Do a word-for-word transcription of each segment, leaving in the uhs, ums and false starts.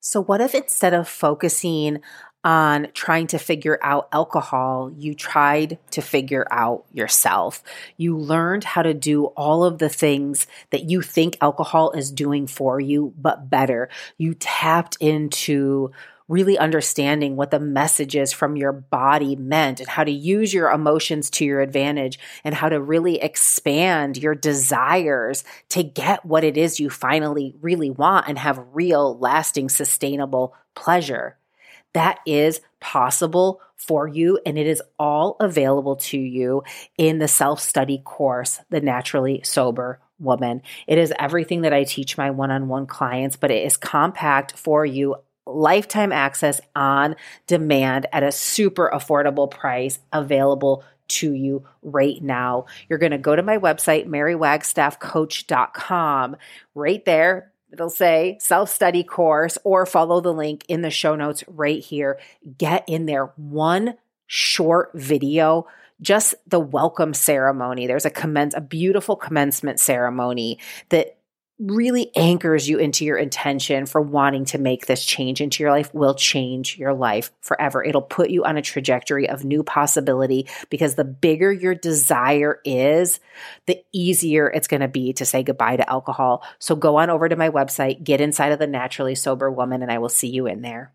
So what if instead of focusing on trying to figure out alcohol, you tried to figure out yourself? You learned how to do all of the things that you think alcohol is doing for you, but better. You tapped into really understanding what the messages from your body meant and how to use your emotions to your advantage and how to really expand your desires to get what it is you finally really want and have real, lasting, sustainable pleasure. That is possible for you, and it is all available to you in the self-study course, The Naturally Sober Woman. It is everything that I teach my one-on-one clients, but it is compact for you, lifetime access on demand at a super affordable price available to you right now. You're going to go to my website, mary wagstaff coach dot com. Right there, it'll say self-study course, or follow the link in the show notes right here. Get in there. One short video, just the welcome ceremony. There's a commence, a beautiful commencement ceremony that really anchors you into your intention for wanting to make this change into your life. Will change your life forever. It'll put you on a trajectory of new possibility, because the bigger your desire is, the easier it's going to be to say goodbye to alcohol. So go on over to my website, get inside of the Naturally Sober Woman, and I will see you in there.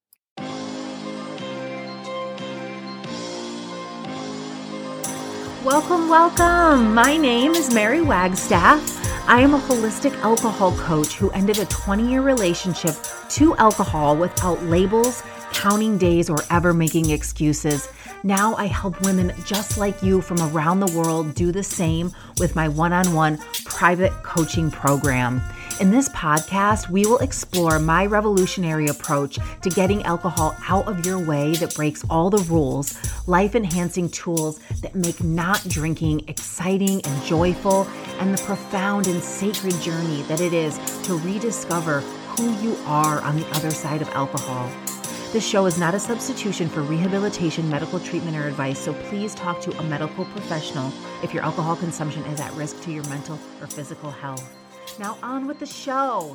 Welcome, welcome. My name is Mary Wagstaff. I am a holistic alcohol coach who ended a twenty-year relationship to alcohol without labels, counting days, or ever making excuses. Now I help women just like you from around the world do the same with my one-on-one private coaching program. In this podcast, we will explore my revolutionary approach to getting alcohol out of your way that breaks all the rules, life-enhancing tools that make not drinking exciting and joyful, and the profound and sacred journey that it is to rediscover who you are on the other side of alcohol. This show is not a substitution for rehabilitation, medical treatment, or advice, so please talk to a medical professional if your alcohol consumption is at risk to your mental or physical health. Now on with the show.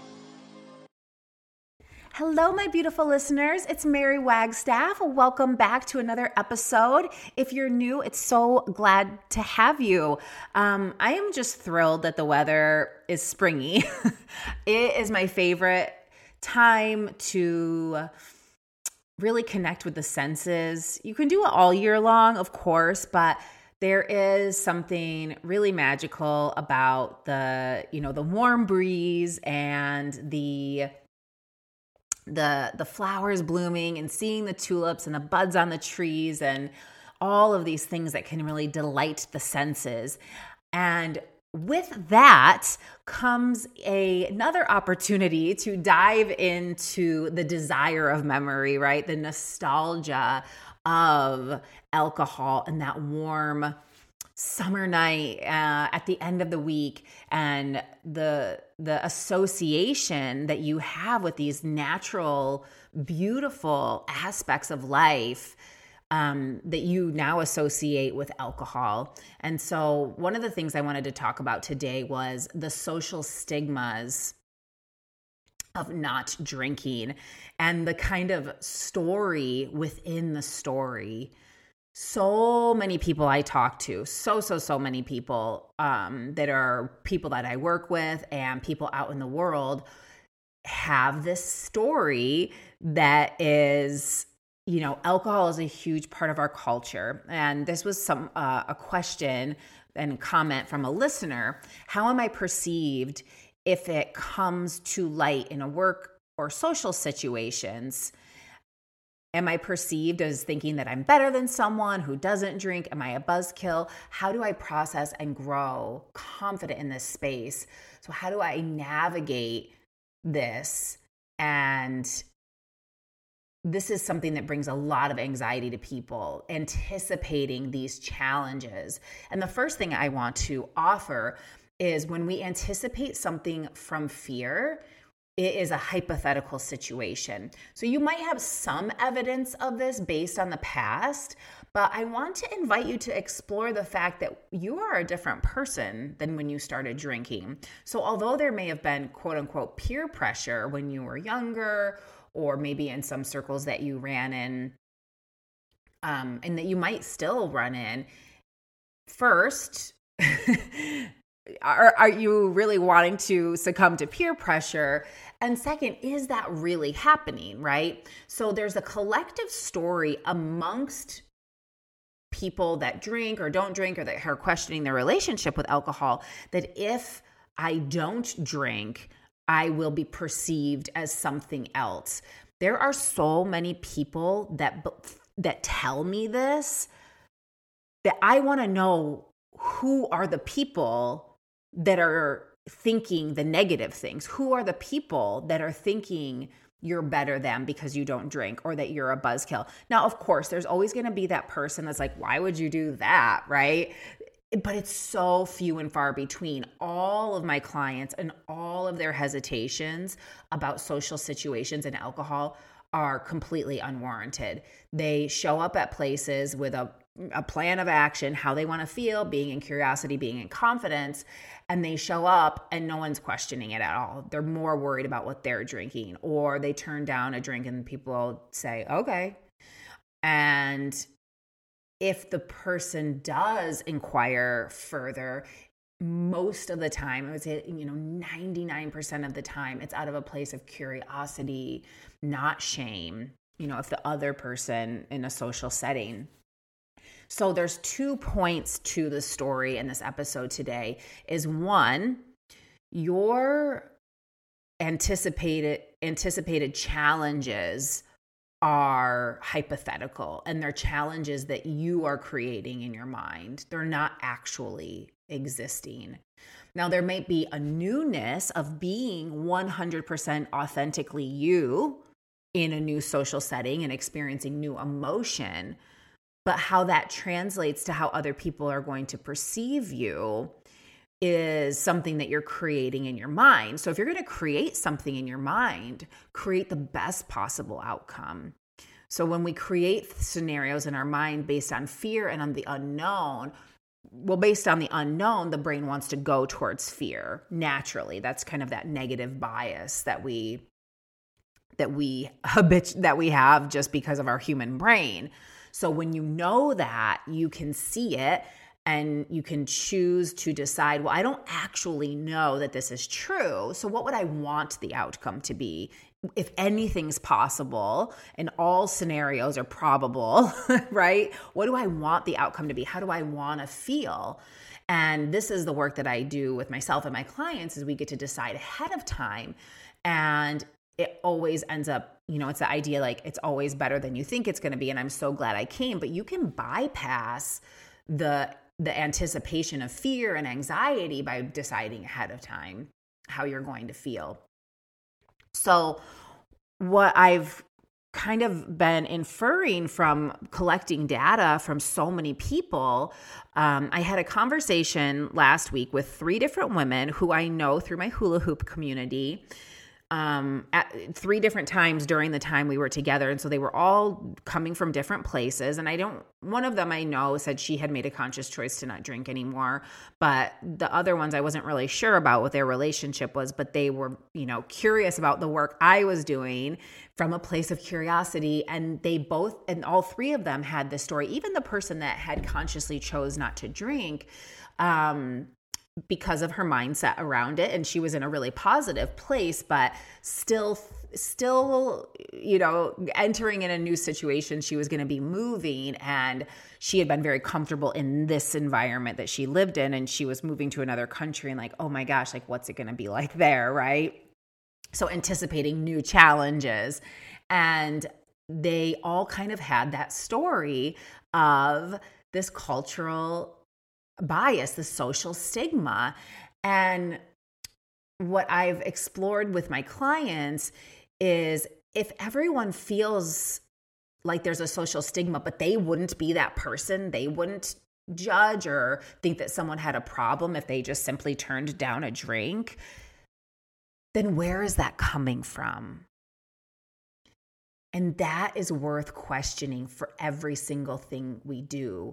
Hello, my beautiful listeners. It's Mary Wagstaff. Welcome back to another episode. If you're new, it's so glad to have you. Um, I am just thrilled that the weather is springy. It is my favorite time to really connect with the senses. You can do it all year long, of course, but there is something really magical about the, you know, the warm breeze and the the the flowers blooming and seeing the tulips and the buds on the trees and all of these things that can really delight the senses. And with that comes a, another opportunity to dive into the desire of memory, right? The nostalgia of alcohol and that warm summer night uh, at the end of the week, and the the association that you have with these natural, beautiful aspects of life um, that you now associate with alcohol. And so one of the things I wanted to talk about today was the social stigmas of not drinking and the kind of story within the story. So many people I talk to, so, so, so many people um, that are people that I work with and people out in the world have this story that is, you know, alcohol is a huge part of our culture. And this was some uh, a question and comment from a listener. How am I perceived if it comes to light in a work or social situations? Am I perceived as thinking that I'm better than someone who doesn't drink? Am I a buzzkill? How do I process and grow confident in this space? So how do I navigate this? And this is something that brings a lot of anxiety to people, anticipating these challenges. And the first thing I want to offer is when we anticipate something from fear, it is a hypothetical situation. So you might have some evidence of this based on the past, But I want to invite you to explore the fact that you are a different person than when you started drinking. So although there may have been quote unquote peer pressure when you were younger, or maybe in some circles that you ran in, um, and that you might still run in, first, are, are you really wanting to succumb to peer pressure? And second, is that really happening, right? So there's a collective story amongst people that drink or don't drink, or that are questioning their relationship with alcohol, that if I don't drink, I will be perceived as something else. There are so many people that that tell me this, that I want to know, who are the people that are thinking the negative things? Who are the people that are thinking you're better than because you don't drink, or that you're a buzzkill? Now, of course, there's always going to be that person that's like, why would you do that, right? But it's so few and far between. All of my clients and all of their hesitations about social situations and alcohol are completely unwarranted. They show up at places with a, a plan of action, how they want to feel, being in curiosity, being in confidence, and they show up and no one's questioning it at all. They're more worried about what they're drinking, or they turn down a drink and people say, okay. And if the person does inquire further, most of the time, I would say, you know, ninety-nine percent of the time, it's out of a place of curiosity, not shame, you know, if the other person in a social setting. So there's two points to the story in this episode today. Is one, your anticipated anticipated challenges are hypothetical, and they're challenges that you are creating in your mind. They're not actually existing. Now, there might be a newness of being one hundred percent authentically you in a new social setting and experiencing new emotion, but how that translates to how other people are going to perceive you is something that you're creating in your mind. So if you're going to create something in your mind, create the best possible outcome. So when we create scenarios in our mind based on fear and on the unknown, well, based on the unknown, the brain wants to go towards fear naturally. That's kind of that negative bias that we that we habit that we have just because of our human brain. So when you know that, you can see it. And you can choose to decide, well, I don't actually know that this is true. So what would I want the outcome to be? If anything's possible and all scenarios are probable, right? What do I want the outcome to be? How do I want to feel? And this is the work that I do with myself and my clients, is we get to decide ahead of time. And it always ends up, you know, it's the idea like it's always better than you think it's going to be. And I'm so glad I came. But you can bypass the the anticipation of fear and anxiety by deciding ahead of time how you're going to feel. So what I've kind of been inferring from collecting data from so many people, um, I had a conversation last week with three different women who I know through my hula hoop community, um, at three different times during the time we were together. And so they were all coming from different places. And I don't, one of them I know said she had made a conscious choice to not drink anymore. But the other ones I wasn't really sure about what their relationship was, but they were, you know, curious about the work I was doing from a place of curiosity. And they both, and all three of them had this story. Even the person that had consciously chose not to drink, um, because of her mindset around it. And she was in a really positive place, but still, still, you know, entering in a new situation, she was going to be moving, and she had been very comfortable in this environment that she lived in. And she was moving to another country and like, oh my gosh, like what's it going to be like there? Right. So anticipating new challenges. And they all kind of had that story of this cultural bias, the social stigma. And what I've explored with my clients is, if everyone feels like there's a social stigma, but they wouldn't be that person, they wouldn't judge or think that someone had a problem if they just simply turned down a drink, then where is that coming from? And that is worth questioning for every single thing we do.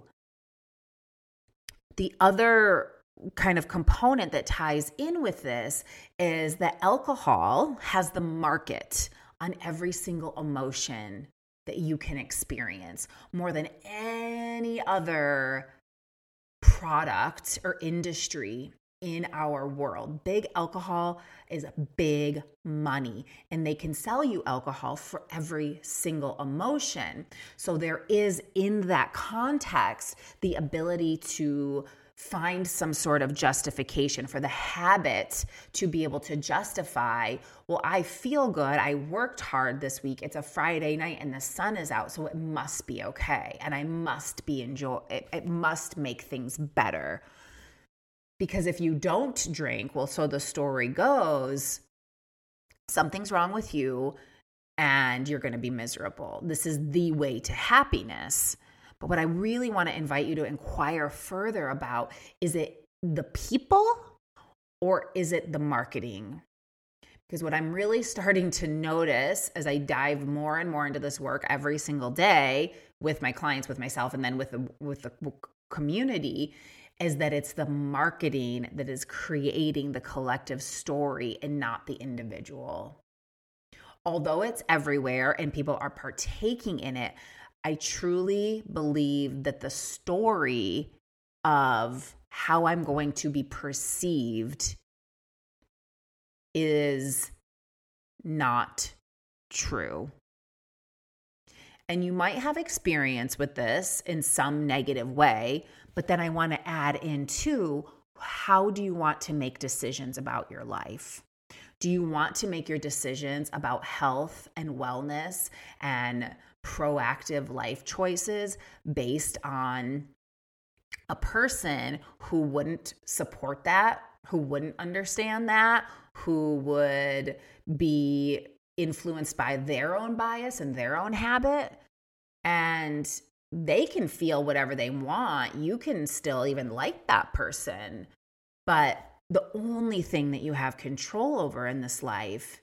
The other kind of component that ties in with this is that alcohol has the market on every single emotion that you can experience more than any other product or industry in our world. Big alcohol is big money, and they can sell you alcohol for every single emotion. So there is, in that context, the ability to find some sort of justification for the habit to be able to justify, well, I feel good. I worked hard this week. It's a Friday night and the sun is out, so it must be okay. And I must be enjoy. It, it must make things better. Because if you don't drink, well, so the story goes, something's wrong with you and you're going to be miserable. This is the way to happiness. But what I really want to invite you to inquire further about, is it the people or is it the marketing? Because what I'm really starting to notice as I dive more and more into this work every single day with my clients, with myself, and then with the, with the community, is that it's the marketing that is creating the collective story and not the individual. Although it's everywhere and people are partaking in it, I truly believe that the story of how I'm going to be perceived is not true. And you might have experience with this in some negative way, but then I want to add in too, how do you want to make decisions about your life? Do you want to make your decisions about health and wellness and proactive life choices based on a person who wouldn't support that, who wouldn't understand that, who would be influenced by their own bias and their own habit? And they can feel whatever they want. You can still even like that person. But the only thing that you have control over in this life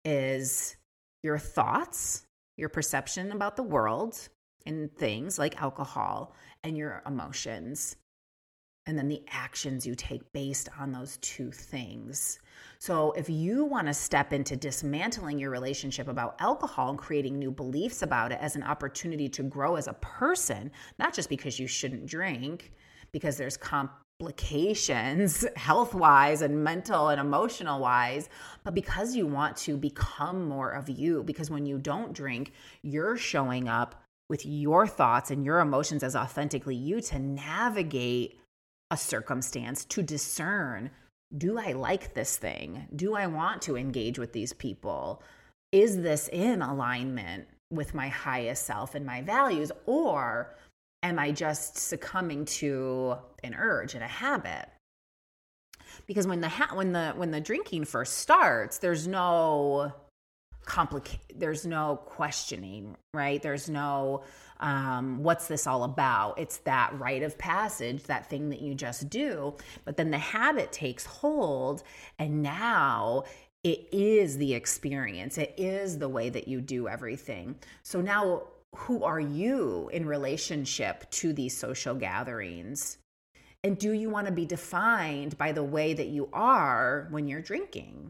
is your thoughts, your perception about the world and things like alcohol, and your emotions. And then the actions you take based on those two things. So if you want to step into dismantling your relationship about alcohol and creating new beliefs about it as an opportunity to grow as a person, not just because you shouldn't drink, because there's complications health-wise and mental and emotional-wise, but because you want to become more of you. Because when you don't drink, you're showing up with your thoughts and your emotions as authentically you to navigate a circumstance, to discern, do I like this thing? Do I want to engage with these people? Is this in alignment with my highest self and my values? Or am I just succumbing to an urge and a habit? Because when the ha- when the when the drinking first starts, there's no complica- there's no questioning, right? There's no um, what's this all about? It's that rite of passage, that thing that you just do. But then the habit takes hold, and now it is the experience. It is the way that you do everything. So now, who are you in relationship to these social gatherings? And do you want to be defined by the way that you are when you're drinking?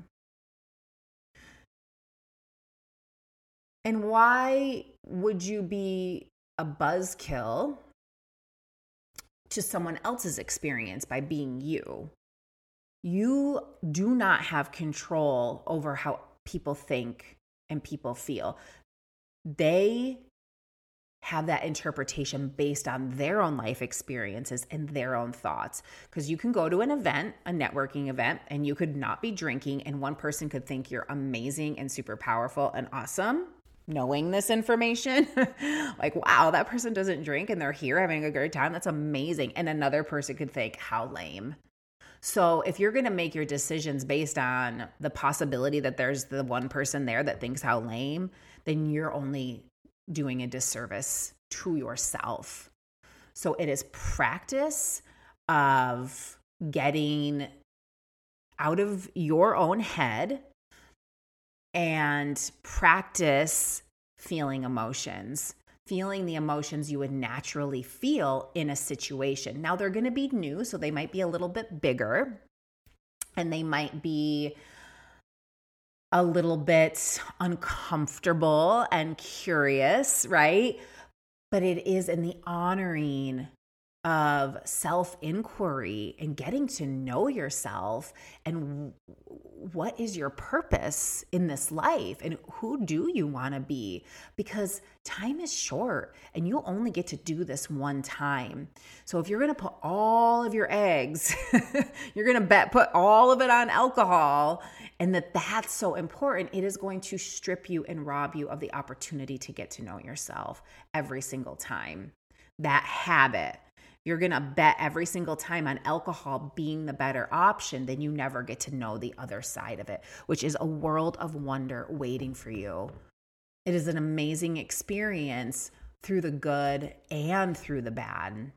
And why would you be a buzzkill to someone else's experience by being you? You do not have control over how people think and people feel. They have that interpretation based on their own life experiences and their own thoughts. Because you can go to an event, a networking event, and you could not be drinking, and one person could think you're amazing and super powerful and awesome, knowing this information. Like, wow, that person doesn't drink and they're here having a great time. That's amazing. And another person could think, how lame. So if you're going to make your decisions based on the possibility that there's the one person there that thinks how lame, then you're only doing a disservice to yourself. So it is practice of getting out of your own head and practice feeling emotions, feeling the emotions you would naturally feel in a situation. Now, they're going to be new, so they might be a little bit bigger, and they might be a little bit uncomfortable and curious, right? But it is in the honoring of self-inquiry and getting to know yourself and what is your purpose in this life and who do you want to be? Because time is short and you only get to do this one time. So if you're going to put all of your eggs, you're going to bet put all of it on alcohol, and that that's so important, it is going to strip you and rob you of the opportunity to get to know yourself every single time. That habit, you're going to bet every single time on alcohol being the better option, then you never get to know the other side of it, which is a world of wonder waiting for you. It is an amazing experience through the good and through the bad.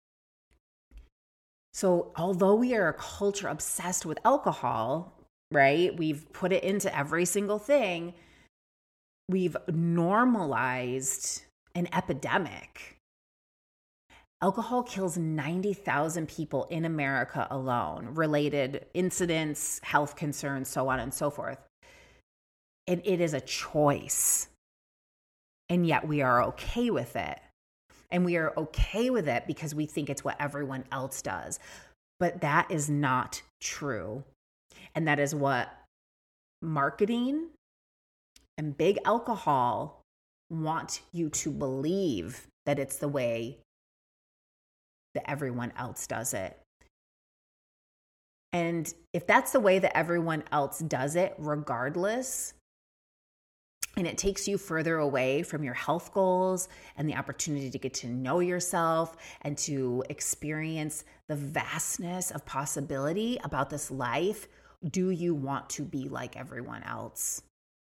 So although we are a culture obsessed with alcohol, right? We've put it into every single thing. We've normalized an epidemic. Alcohol kills ninety thousand people in America alone, related incidents, health concerns, so on and so forth. And it is a choice. And yet we are okay with it. And we are okay with it because we think it's what everyone else does. But that is not true. And that is what marketing and big alcohol want you to believe, that it's the way that everyone else does it. And if that's the way that everyone else does it, regardless, and it takes you further away from your health goals and the opportunity to get to know yourself and to experience the vastness of possibility about this life, do you want to be like everyone else?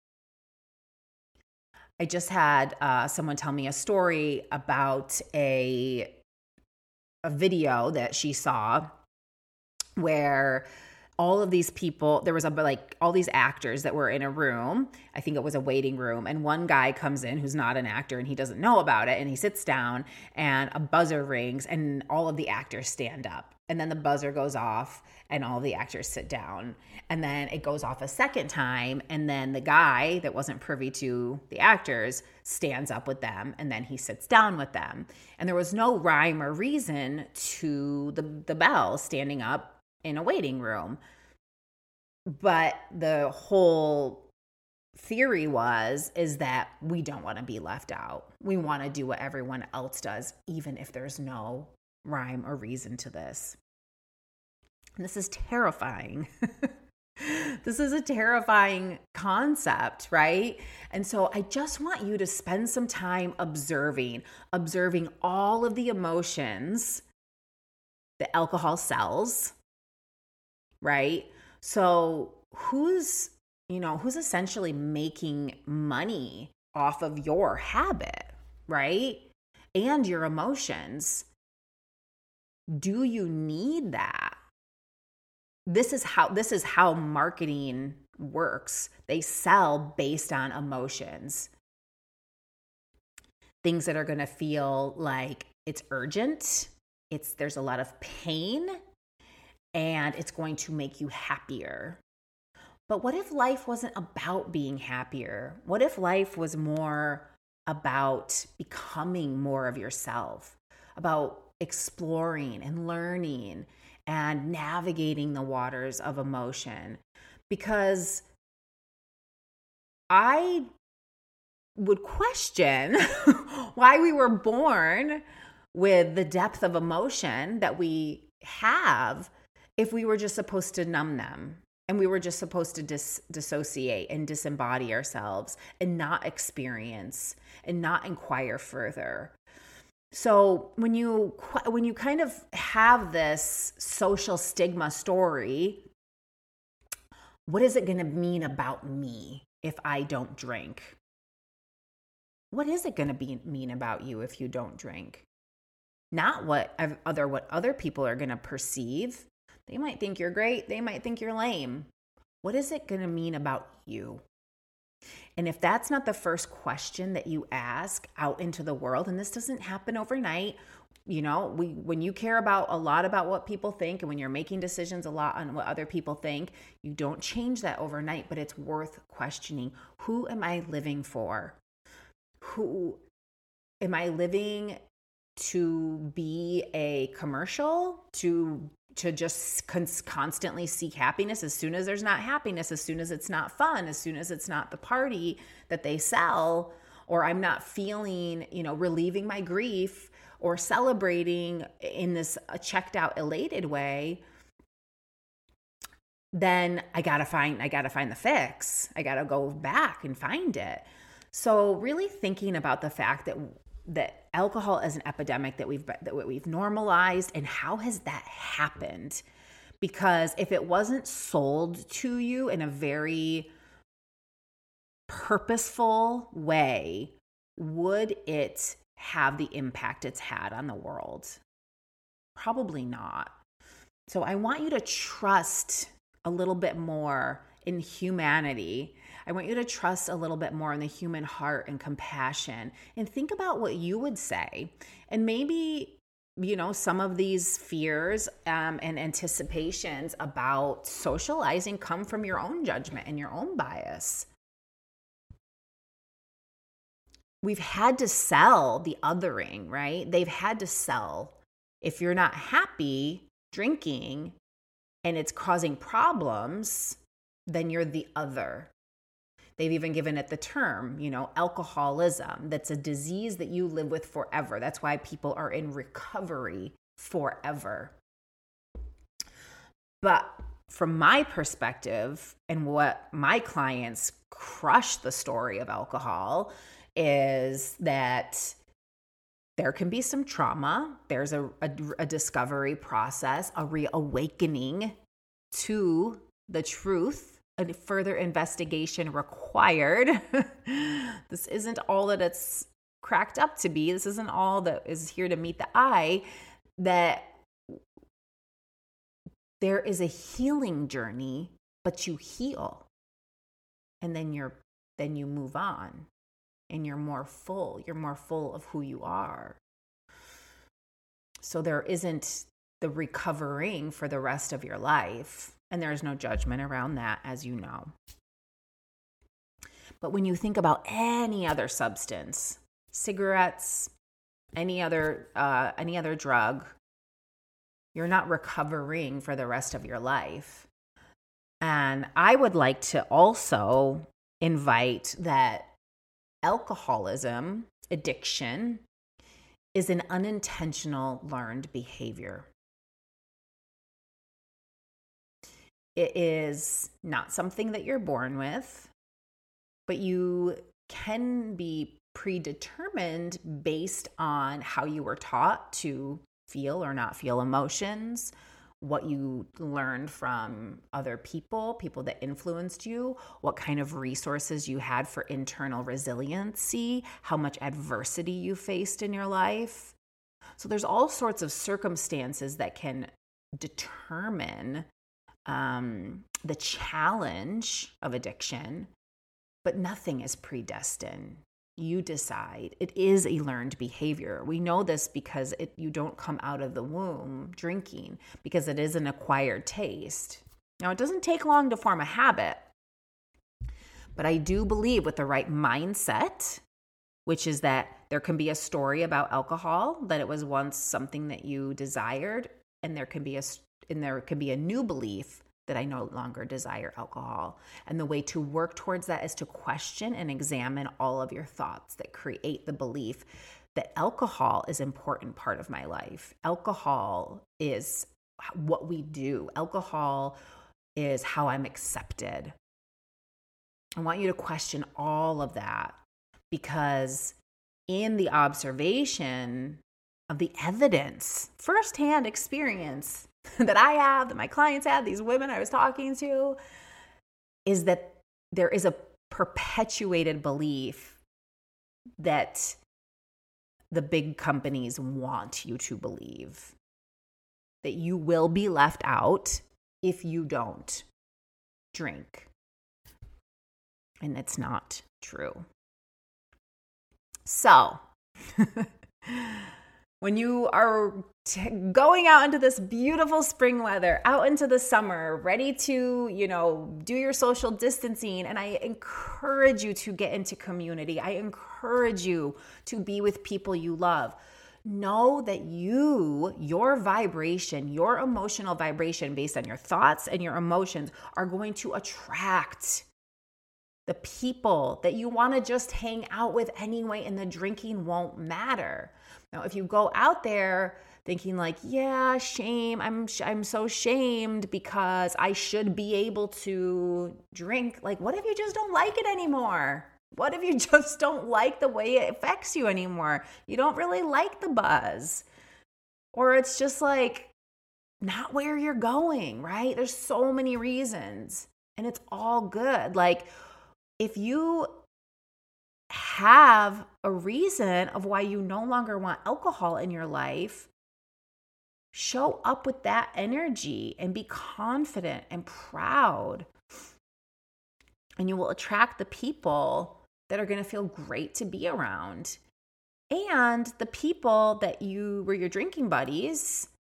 I just had uh, someone tell me a story about a a video that she saw where all of these people, there was a, like all these actors that were in a room. I think it was a waiting room. And one guy comes in who's not an actor and he doesn't know about it. And he sits down and a buzzer rings and all of the actors stand up. And then the buzzer goes off and all the actors sit down. And then it goes off a second time. And then the guy that wasn't privy to the actors stands up with them. And then he sits down with them. And there was no rhyme or reason to the, the bell standing up in a waiting room. But the whole theory was, is that we don't want to be left out. We want to do what everyone else does, even if there's no rhyme or reason to this. And this is terrifying. This is a terrifying concept, right? And so I just want you to spend some time observing, observing all of the emotions that alcohol sells, right? So who's, you know, who's essentially making money off of your habit, right? And your emotions. Do you need that? This is how this is how marketing works. They sell based on emotions. Things that are going to feel like it's urgent, it's there's a lot of pain, and it's going to make you happier. But what if life wasn't about being happier? What if life was more about becoming more of yourself, about exploring and learning and navigating the waters of emotion? Because I would question why we were born with the depth of emotion that we have if we were just supposed to numb them and we were just supposed to dis- dissociate and disembody ourselves and not experience and not inquire further. So when you when you kind of have this social stigma story, what is it going to mean about me if I don't drink? What is it going to be mean about you if you don't drink? Not what other what other people are going to perceive. They might think you're great. They might think you're lame. What is it going to mean about you? And if that's not the first question that you ask out into the world, and this doesn't happen overnight, you know, we when you care about a lot about what people think, and when you're making decisions a lot on what other people think, you don't change that overnight, but it's worth questioning. Who am I living for? Who am I living to be a commercial, to to just con- constantly seek happiness? As soon as there's not happiness, as soon as it's not fun, as soon as it's not the party that they sell, or I'm not feeling, you know, relieving my grief or celebrating in this checked out, elated way, then I gotta find, I gotta find the fix. I gotta go back and find it. So really thinking about the fact that that alcohol is an epidemic that we've that we've normalized, and how has that happened? Because if it wasn't sold to you in a very purposeful way, would it have the impact it's had on the world? Probably not. So I want you to trust a little bit more in humanity. I want you to trust a little bit more in the human heart and compassion, and think about what you would say. And maybe, you know, some of these fears um, and anticipations about socializing come from your own judgment and your own bias. We've had to sell the othering, right? They've had to sell. If you're not happy drinking and it's causing problems, then you're the other. They've even given it the term, you know, alcoholism. That's a disease that you live with forever. That's why people are in recovery forever. But from my perspective, and what my clients crush the story of alcohol, is that there can be some trauma. There's a, a, a discovery process, a reawakening to the truth, a further investigation required. This isn't all that it's cracked up to be. This isn't all that is here to meet the eye. That there is a healing journey, but you heal, and then you're then you move on. And you're more full. You're more full of who you are. So there isn't the recovering for the rest of your life. And there's no judgment around that, as you know. But when you think about any other substance, cigarettes, any other uh, any other drug, you're not recovering for the rest of your life. And I would like to also invite that alcoholism, addiction, is an unintentional learned behavior. It is not something that you're born with, but you can be predetermined based on how you were taught to feel or not feel emotions, what you learned from other people, people that influenced you, what kind of resources you had for internal resiliency, how much adversity you faced in your life. So there's all sorts of circumstances that can determine um, the challenge of addiction, but nothing is predestined. You decide. It is a learned behavior. We know this because it, you don't come out of the womb drinking, because it is an acquired taste. Now, it doesn't take long to form a habit, but I do believe with the right mindset, which is that there can be a story about alcohol, that it was once something that you desired, and there can be a and there can be a new belief that I no longer desire alcohol. And the way to work towards that is to question and examine all of your thoughts that create the belief that alcohol is an important part of my life. Alcohol is what we do. Alcohol is how I'm accepted. I want you to question all of that, because in the observation of the evidence, firsthand experience that I have, that my clients had, these women I was talking to, is that there is a perpetuated belief that the big companies want you to believe, that you will be left out if you don't drink. And it's not true. So, when you are t- going out into this beautiful spring weather, out into the summer, ready to, you know, do your social distancing, and I encourage you to get into community. I encourage you to be with people you love. Know that you, your vibration, your emotional vibration based on your thoughts and your emotions are going to attract the people that you want to just hang out with anyway, and the drinking won't matter. Now, if you go out there thinking like, yeah, shame, I'm I'm so shamed because I should be able to drink. Like, what if you just don't like it anymore? What if you just don't like the way it affects you anymore? You don't really like the buzz. Or it's just like not where you're going, right? There's so many reasons, and it's all good. Like, if you have a reason of why you no longer want alcohol in your life, show up with that energy and be confident and proud. And you will attract the people that are going to feel great to be around. And the people that you were your drinking buddies,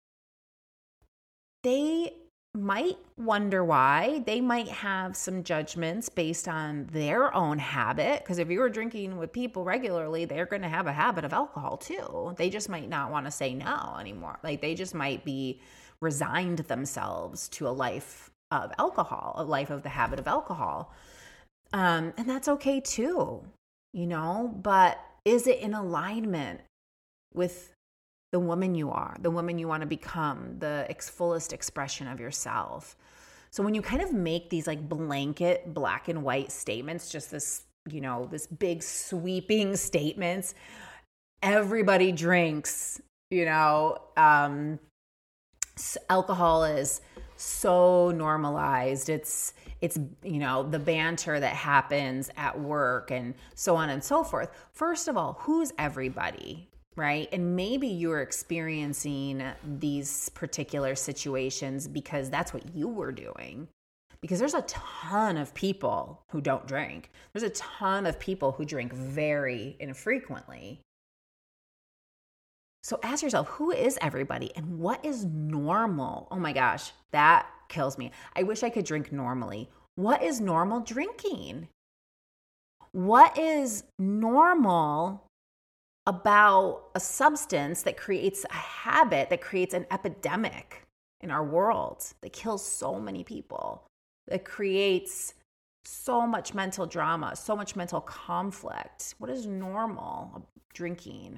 they might wonder why. They might have some judgments based on their own habit, because if you were drinking with people regularly, they're going to have a habit of alcohol too. They just might not want to say no anymore. Like, they just might be resigned themselves to a life of alcohol, a life of the habit of alcohol. Um, and that's okay too, you know, but is it in alignment with the woman you are, the woman you want to become, the ex- fullest expression of yourself? So when you kind of make these like blanket black and white statements, just this, you know, this big sweeping statements, everybody drinks, you know, um, alcohol is so normalized. It's, it's, you know, the banter that happens at work and so on and so forth. First of all, who's everybody? Right? And maybe you're experiencing these particular situations because that's what you were doing. Because there's a ton of people who don't drink. There's a ton of people who drink very infrequently. So ask yourself, who is everybody and what is normal? Oh my gosh, that kills me. I wish I could drink normally. What is normal drinking? What is normal about a substance that creates a habit, that creates an epidemic in our world, that kills so many people, that creates so much mental drama, so much mental conflict? What is normal drinking?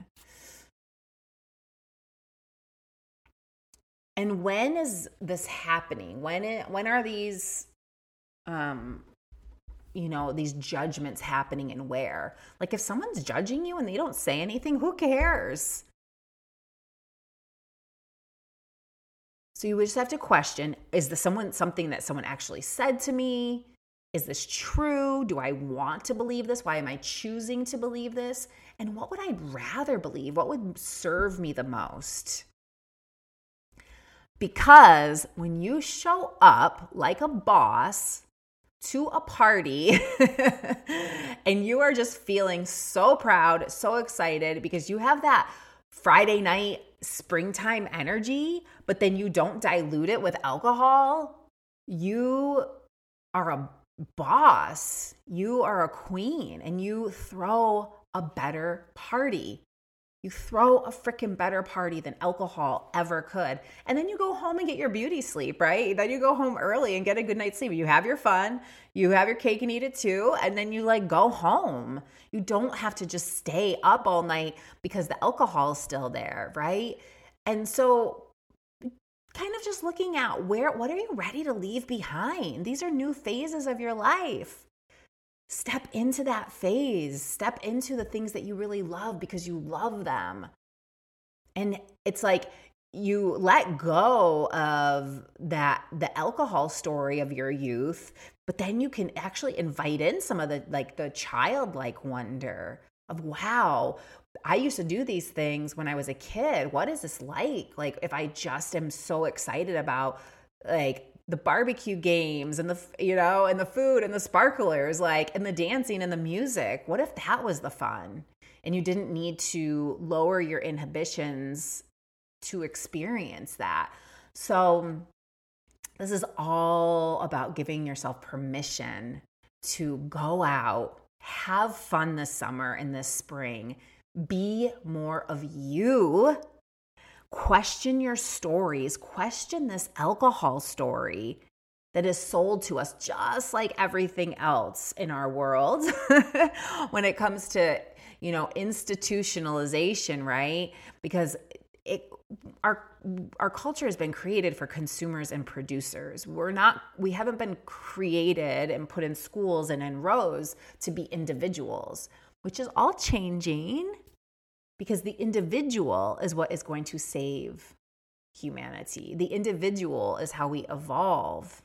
And when is this happening? When it, when are these um you know, these judgments happening, and where? Like, if someone's judging you and they don't say anything, who cares? So you just have to question, is this someone something that someone actually said to me? Is this true? Do I want to believe this? Why am I choosing to believe this? And what would I rather believe? What would serve me the most? Because when you show up like a boss to a party and you are just feeling so proud, so excited because you have that Friday night springtime energy, but then you don't dilute it with alcohol, you are a boss, you are a queen, and you throw a better party. You throw a freaking better party than alcohol ever could. And then you go home and get your beauty sleep, right? Then you go home early and get a good night's sleep. You have your fun, you have your cake and eat it too, and then you like go home. You don't have to just stay up all night because the alcohol is still there, right? And so kind of just looking at where, what are you ready to leave behind? These are new phases of your life. Step into that phase. Step into the things that you really love because you love them. And it's like you let go of that, the alcohol story of your youth, but then you can actually invite in some of the, like the childlike wonder of, wow, I used to do these things when I was a kid. What is this like? Like, if I just am so excited about like the barbecue games and the, you know, and the food and the sparklers, like, and the dancing and the music. What if that was the fun and you didn't need to lower your inhibitions to experience that? So this is all about giving yourself permission to go out, have fun this summer and this spring, be more of you. Question your stories. Question this alcohol story that is sold to us, just like everything else in our world when it comes to, you know, institutionalization, right? Because it, our our culture has been created for consumers and producers. We're not, we haven't been created and put in schools and in rows to be individuals, which is all changing. Because the individual is what is going to save humanity. The individual is how we evolve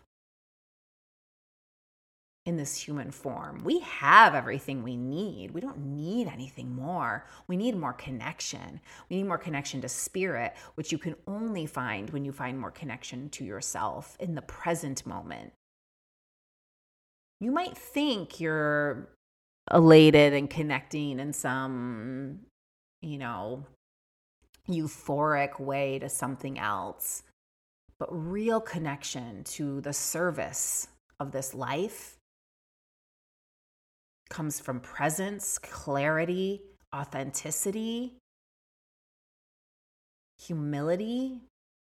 in this human form. We have everything we need. We don't need anything more. We need more connection. We need more connection to spirit, which you can only find when you find more connection to yourself in the present moment. You might think you're elated and connecting in some, you know, euphoric way to something else. But real connection to the service of this life comes from presence, clarity, authenticity, humility,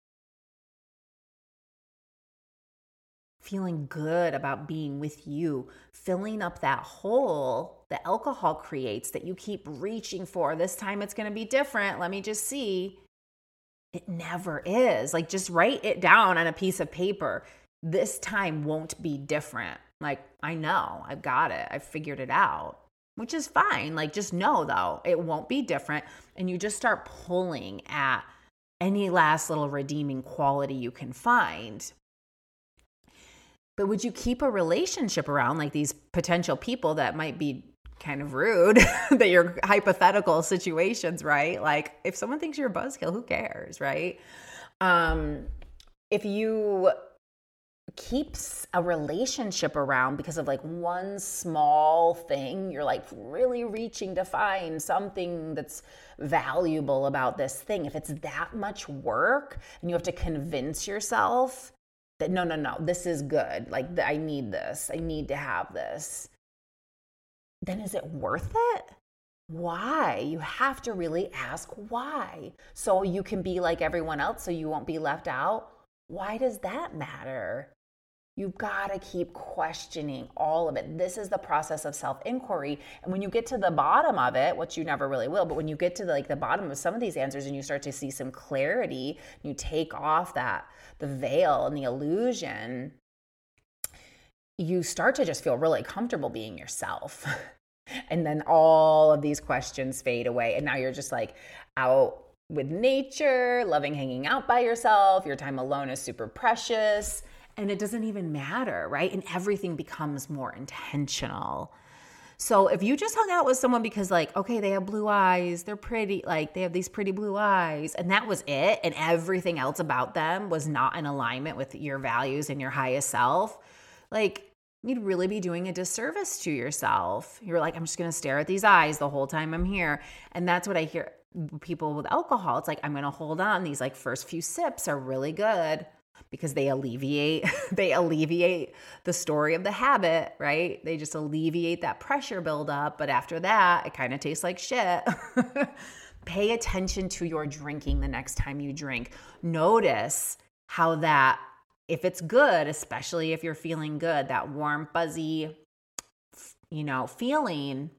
feeling good about being with you, filling up that hole that alcohol creates that you keep reaching for. This time it's going to be different. Let me just see. It never is. Like, just write it down on a piece of paper. This time won't be different. Like, I know, I've got it. I've figured it out, which is fine. Like, just know though, it won't be different. And you just start pulling at any last little redeeming quality you can find. But would you keep a relationship around like these potential people that might be kind of rude, that you're hypothetical situations, right? Like, if someone thinks you're a buzzkill, who cares, right? Um, if you keep a relationship around because of like one small thing, you're like really reaching to find something that's valuable about this thing. If it's that much work and you have to convince yourself that no, no, no, this is good. Like, I need this. I need to have this. Then is it worth it? Why? You have to really ask why. So you can be like everyone else, so you won't be left out. Why does that matter? You've got to keep questioning all of it. This is the process of self-inquiry. And when you get to the bottom of it, which you never really will, but when you get to the, like the bottom of some of these answers and you start to see some clarity, you take off that, the veil and the illusion, you start to just feel really comfortable being yourself. And then all of these questions fade away. And now you're just like out with nature, loving hanging out by yourself. Your time alone is super precious. And it doesn't even matter, right? And everything becomes more intentional. So if you just hung out with someone because like, okay, they have blue eyes, they're pretty, like they have these pretty blue eyes, and that was it, and everything else about them was not in alignment with your values and your highest self, like you'd really be doing a disservice to yourself. You're like, I'm just going to stare at these eyes the whole time I'm here. And that's what I hear people with alcohol. It's like, I'm going to hold on. These like first few sips are really good, because they alleviate, they alleviate the story of the habit, right? They just alleviate that pressure buildup. But after that, it kind of tastes like shit. Pay attention to your drinking the next time you drink. Notice how that, if it's good, especially if you're feeling good, that warm, fuzzy, you know, feeling,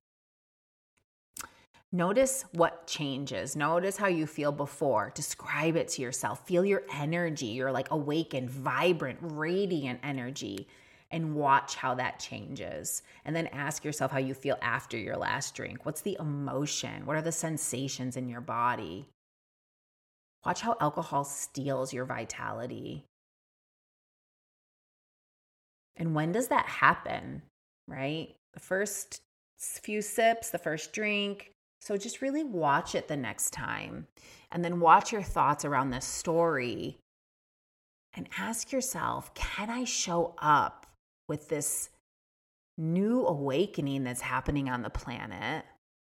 notice what changes. Notice how you feel before. Describe it to yourself. Feel your energy. You're like awakened, vibrant, radiant energy, and watch how that changes. And then ask yourself how you feel after your last drink. What's the emotion? What are the sensations in your body? Watch how alcohol steals your vitality. And when does that happen, right? The first few sips, the first drink. So just really watch it the next time, and then watch your thoughts around this story and ask yourself, can I show up with this new awakening that's happening on the planet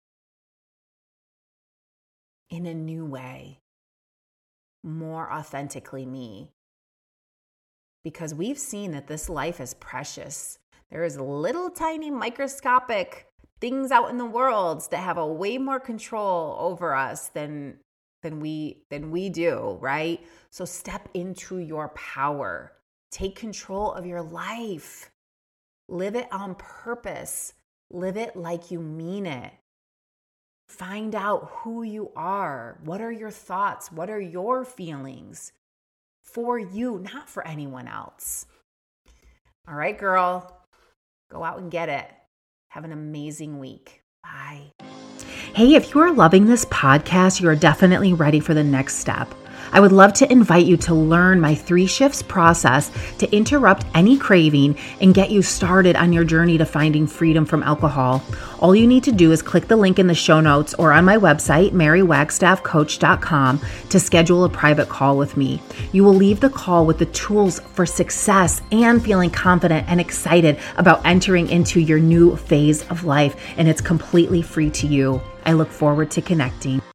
in a new way, more authentically me? Because we've seen that this life is precious. There is little tiny microscopic things out in the world that have a way more control over us than than we than we do, right? So step into your power. Take control of your life. Live it on purpose. Live it like you mean it. Find out who you are. What are your thoughts? What are your feelings? For you, not for anyone else. All right, girl. Go out and get it. Have an amazing week. Bye. Hey, if you are loving this podcast, you are definitely ready for the next step. I would love to invite you to learn my three shifts process to interrupt any craving and get you started on your journey to finding freedom from alcohol. All you need to do is click the link in the show notes or on my website, mary wagstaff coach dot com, to schedule a private call with me. You will leave the call with the tools for success and feeling confident and excited about entering into your new phase of life, and it's completely free to you. I look forward to connecting.